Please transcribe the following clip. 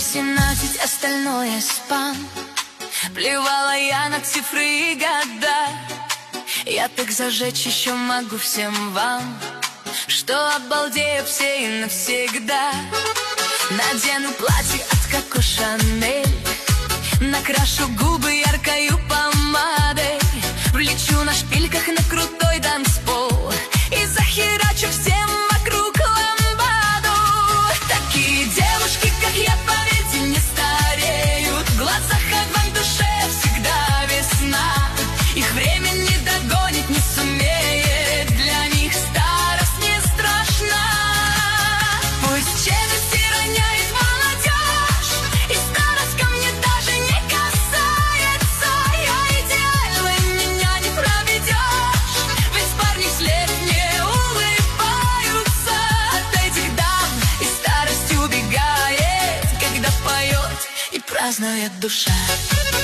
18, остальное спам. Плевала я на цифры и года. Я так зажечь еще могу всем вам, что обалдею все и навсегда. Надену платье от Коко Шанель, накрашу губы яркою помадой, влечу на шпильках на крутой танцпол и захерачу всем вокруг ламбаду. Такие девушки, как я, поверьте, не стареют. В глазах огонь, в душе всегда весна. Их время не догонит, не сумеет. Для них старость не страшна. Пусть челюсти роняет молодежь, и старость ко мне даже не касается. Я идеальный, меня не проведешь, ведь парни вслед мне улыбаются. От этих дам и старость убегает, когда поет и празднует душа.